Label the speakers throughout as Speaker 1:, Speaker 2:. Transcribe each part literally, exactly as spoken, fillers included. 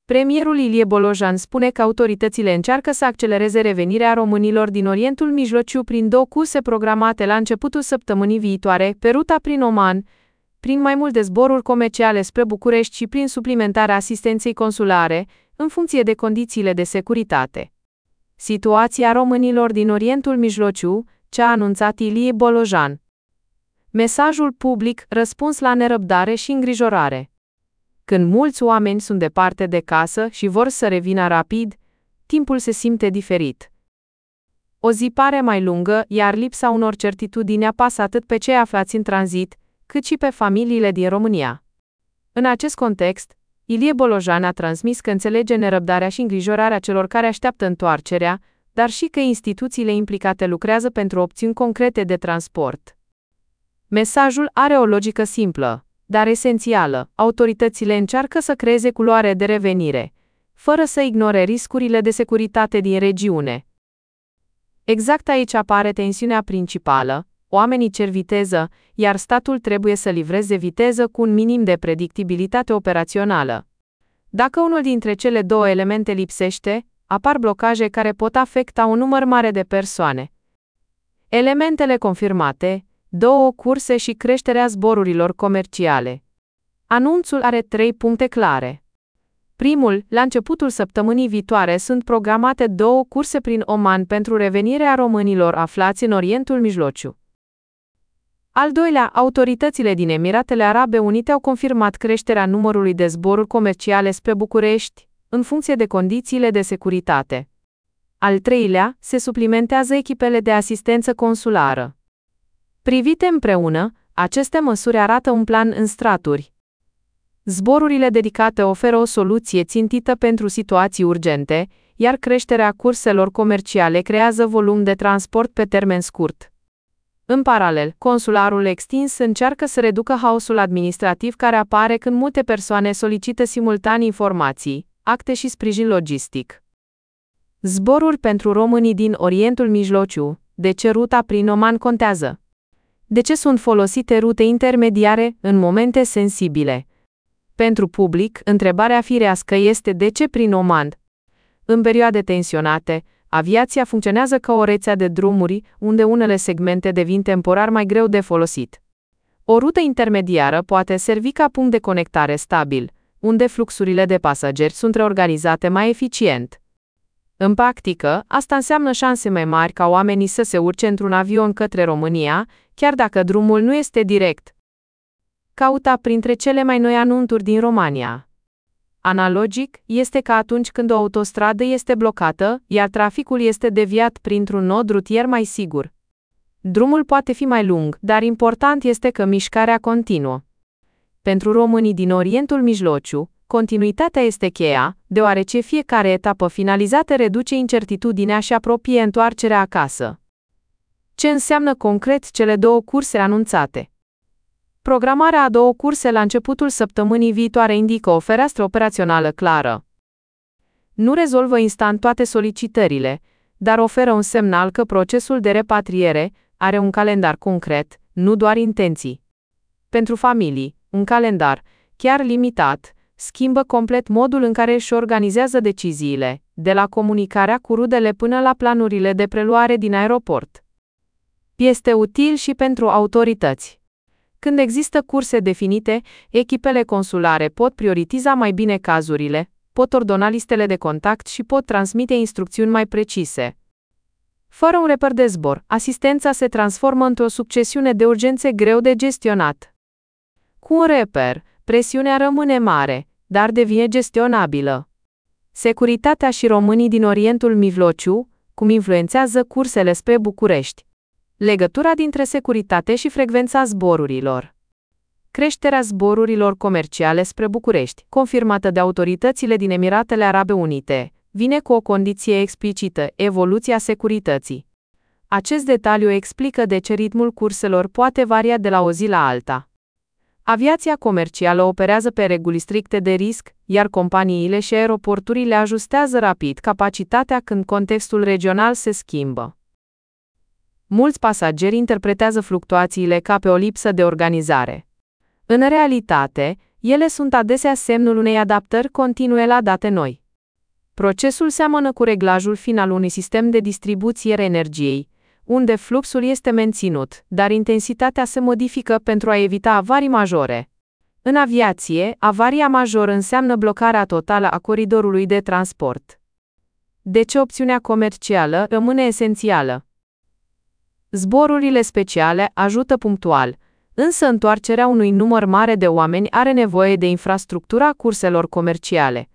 Speaker 1: Premierul Ilie Bolojan spune că autoritățile încearcă să accelereze revenirea românilor din Orientul Mijlociu prin două curse programate la începutul săptămânii viitoare, pe ruta prin Oman, prin mai multe zboruri comerciale spre București și prin suplimentarea asistenței consulare, în funcție de condițiile de securitate. Situația românilor din Orientul Mijlociu, ce a anunțat Ilie Bolojan. Mesajul public, răspuns la nerăbdare și îngrijorare. Când mulți oameni sunt departe de casă și vor să revină rapid, timpul se simte diferit. O zi pare mai lungă, iar lipsa unor certitudini apasă atât pe cei aflați în tranzit, cât și pe familiile din România. În acest context, Ilie Bolojan a transmis că înțelege nerăbdarea și îngrijorarea celor care așteaptă întoarcerea, dar și că instituțiile implicate lucrează pentru opțiuni concrete de transport. Mesajul are o logică simplă, dar esențială. Autoritățile încearcă să creeze culoare de revenire, fără să ignore riscurile de securitate din regiune. Exact aici apare tensiunea principală. Oamenii cer viteză, iar statul trebuie să livreze viteză cu un minim de predictibilitate operațională. Dacă unul dintre cele două elemente lipsește, apar blocaje care pot afecta un număr mare de persoane. Elementele confirmate: două curse și creșterea zborurilor comerciale. Anunțul are trei puncte clare. Primul, la începutul săptămânii viitoare sunt programate două curse prin Oman pentru revenirea românilor aflați în Orientul Mijlociu. Al doilea, autoritățile din Emiratele Arabe Unite au confirmat creșterea numărului de zboruri comerciale spre București, în funcție de condițiile de securitate. Al treilea, se suplimentează echipele de asistență consulară. Privite împreună, aceste măsuri arată un plan în straturi. Zborurile dedicate oferă o soluție țintită pentru situații urgente, iar creșterea curselor comerciale creează volum de transport pe termen scurt. În paralel, consularul extins încearcă să reducă haosul administrativ care apare când multe persoane solicită simultan informații, acte și sprijin logistic. Zboruri pentru românii din Orientul Mijlociu. De ce ruta prin Oman contează? De ce sunt folosite rute intermediare în momente sensibile? Pentru public, întrebarea firească este de ce prin Oman? În perioade tensionate, aviația funcționează ca o rețea de drumuri, unde unele segmente devin temporar mai greu de folosit. O rută intermediară poate servi ca punct de conectare stabil, unde fluxurile de pasageri sunt reorganizate mai eficient. În practică, asta înseamnă șanse mai mari ca oamenii să se urce într-un avion către România, chiar dacă drumul nu este direct. Cauta printre cele mai noi anunțuri din România. Analogic, este ca atunci când o autostradă este blocată, iar traficul este deviat printr-un nod rutier mai sigur. Drumul poate fi mai lung, dar important este că mișcarea continuă. Pentru românii din Orientul Mijlociu, continuitatea este cheia, deoarece fiecare etapă finalizată reduce incertitudinea și apropie întoarcerea acasă. Ce înseamnă concret cele două curse anunțate? Programarea a două curse la începutul săptămânii viitoare indică o fereastră operațională clară. Nu rezolvă instant toate solicitările, dar oferă un semnal că procesul de repatriere are un calendar concret, nu doar intenții. Pentru familii, un calendar, chiar limitat, schimbă complet modul în care își organizează deciziile, de la comunicarea cu rudele până la planurile de preluare din aeroport. Este util și pentru autorități. Când există curse definite, echipele consulare pot prioritiza mai bine cazurile, pot ordona listele de contact și pot transmite instrucțiuni mai precise. Fără un reper de zbor, asistența se transformă într-o succesiune de urgențe greu de gestionat. Cu un reper, presiunea rămâne mare, dar devine gestionabilă. Securitatea și românii din Orientul Mijlociu, cum influențează cursele spre București. Legătura dintre securitate și frecvența zborurilor. Creșterea zborurilor comerciale spre București, confirmată de autoritățile din Emiratele Arabe Unite, vine cu o condiție explicită: evoluția securității. Acest detaliu explică de ce ritmul curselor poate varia de la o zi la alta. Aviația comercială operează pe reguli stricte de risc, iar companiile și aeroporturile ajustează rapid capacitatea când contextul regional se schimbă. Mulți pasageri interpretează fluctuațiile ca pe o lipsă de organizare. În realitate, Ele sunt adesea semnul unei adaptări continue la date noi. Procesul seamănă cu reglajul final unui sistem de distribuție a energiei, unde fluxul este menținut, dar intensitatea se modifică pentru a evita avarii majore. În aviație, avaria majoră înseamnă blocarea totală a coridorului de transport. De ce opțiunea comercială rămâne esențială? Zborurile speciale ajută punctual, însă întoarcerea unui număr mare de oameni are nevoie de infrastructura curselor comerciale.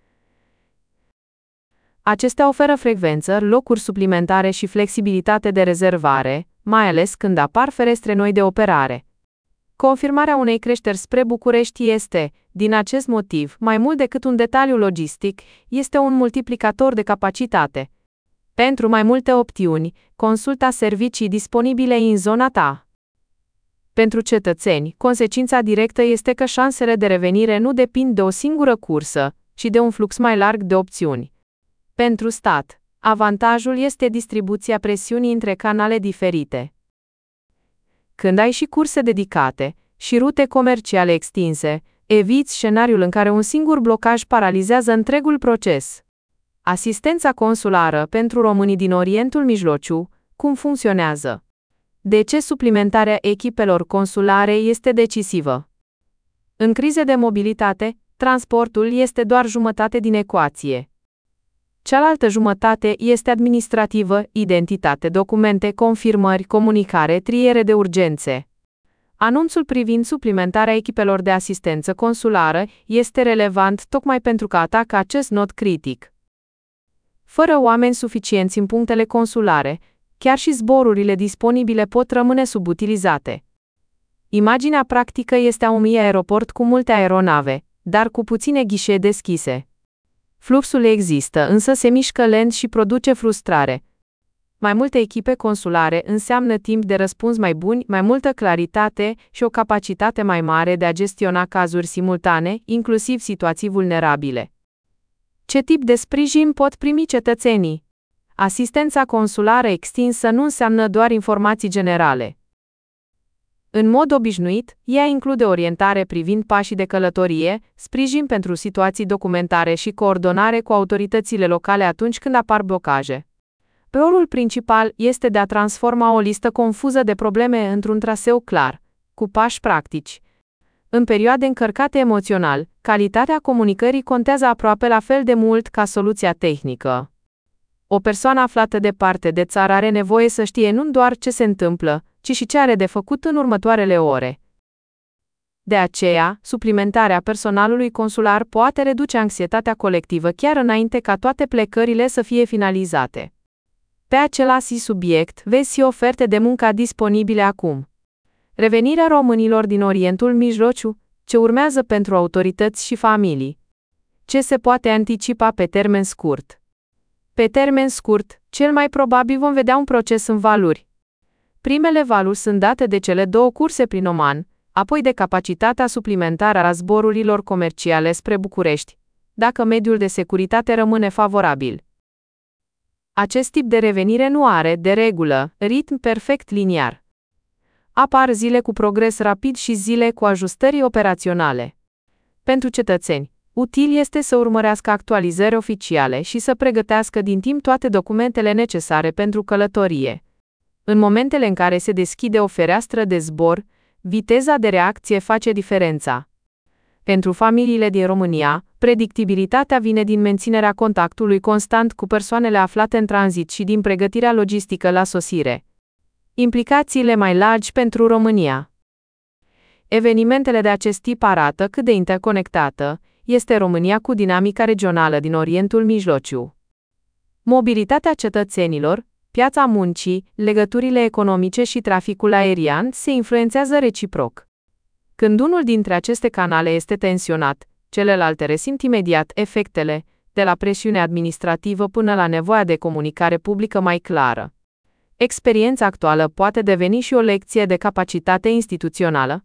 Speaker 1: Acestea oferă frecvență, locuri suplimentare și flexibilitate de rezervare, mai ales când apar ferestre noi de operare. Confirmarea unei creșteri spre București este, din acest motiv, mai mult decât un detaliu logistic, este un multiplicator de capacitate. Pentru mai multe opțiuni, consulta servicii disponibile în zona ta. Pentru cetățeni, consecința directă este că șansele de revenire nu depind de o singură cursă, ci de un flux mai larg de opțiuni. Pentru stat, avantajul este distribuția presiunii între canale diferite. Când ai și curse dedicate și rute comerciale extinse, eviți scenariul în care un singur blocaj paralizează întregul proces. Asistența consulară pentru românii din Orientul Mijlociu, cum funcționează? De ce suplimentarea echipelor consulare este decisivă? În crize de mobilitate, transportul este doar jumătate din ecuație. Cealaltă jumătate este administrativă, identitate, documente, confirmări, comunicare, triere de urgențe. Anunțul privind suplimentarea echipelor de asistență consulară este relevant tocmai pentru că atacă acest nod critic. Fără oameni suficienți în punctele consulare, chiar și zborurile disponibile pot rămâne subutilizate. Imaginea practică este a unui aeroport cu multe aeronave, dar cu puține ghișee deschise. Fluxul există, însă se mișcă lent și produce frustrare. Mai multe echipe consulare înseamnă timp de răspuns mai buni, mai multă claritate și o capacitate mai mare de a gestiona cazuri simultane, inclusiv situații vulnerabile. Ce tip de sprijin pot primi cetățenii? Asistența consulară extinsă nu înseamnă doar informații generale. În mod obișnuit, ea include orientare privind pașii de călătorie, sprijin pentru situații documentare și coordonare cu autoritățile locale atunci când apar blocaje. Rolul principal este de a transforma o listă confuză de probleme într-un traseu clar, cu pași practici. În perioade încărcate emoțional, calitatea comunicării contează aproape la fel de mult ca soluția tehnică. O persoană aflată departe de țară are nevoie să știe nu doar ce se întâmplă, ci și ce are de făcut în următoarele ore. De aceea, suplimentarea personalului consular poate reduce anxietatea colectivă chiar înainte ca toate plecările să fie finalizate. Pe același subiect, vezi și oferte de muncă disponibile acum. Revenirea românilor din Orientul Mijlociu, ce urmează pentru autorități și familii. Ce se poate anticipa pe termen scurt? Pe termen scurt, cel mai probabil vom vedea un proces în valuri. Primele valuri sunt date de cele două curse prin Oman, apoi de capacitatea suplimentară a zborurilor comerciale spre București, dacă mediul de securitate rămâne favorabil. Acest tip de revenire nu are, de regulă, ritm perfect liniar. Apar zile cu progres rapid și zile cu ajustări operaționale. Pentru cetățeni, util este să urmărească actualizări oficiale și să pregătească din timp toate documentele necesare pentru călătorie. În momentele în care se deschide o fereastră de zbor, viteza de reacție face diferența. Pentru familiile din România, predictibilitatea vine din menținerea contactului constant cu persoanele aflate în tranzit și din pregătirea logistică la sosire. Implicațiile mai largi pentru România. Evenimentele de acest tip arată cât de interconectată este România cu dinamica regională din Orientul Mijlociu. Mobilitatea cetățenilor, piața muncii, legăturile economice și traficul aerian se influențează reciproc. Când unul dintre aceste canale este tensionat, celelalte resimt imediat efectele, de la presiune administrativă până la nevoia de comunicare publică mai clară. Experiența actuală poate deveni și o lecție de capacitate instituțională.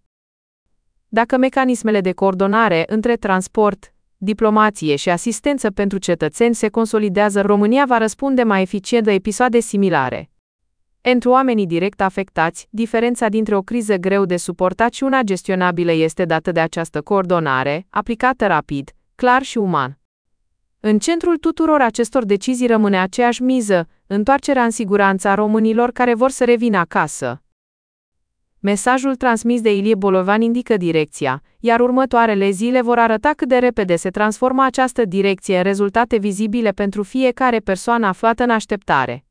Speaker 1: Dacă mecanismele de coordonare între transport, diplomație și asistență pentru cetățeni se consolidează, România va răspunde mai eficient la episoade similare. Pentru oamenii direct afectați, diferența dintre o criză greu de suportat și una gestionabilă este dată de această coordonare, aplicată rapid, clar și uman. În centrul tuturor acestor decizii rămâne aceeași miză, întoarcerea în siguranță a românilor care vor să revină acasă. Mesajul transmis de Ilie Bolovan indică direcția, iar următoarele zile vor arăta cât de repede se transformă această direcție în rezultate vizibile pentru fiecare persoană aflată în așteptare.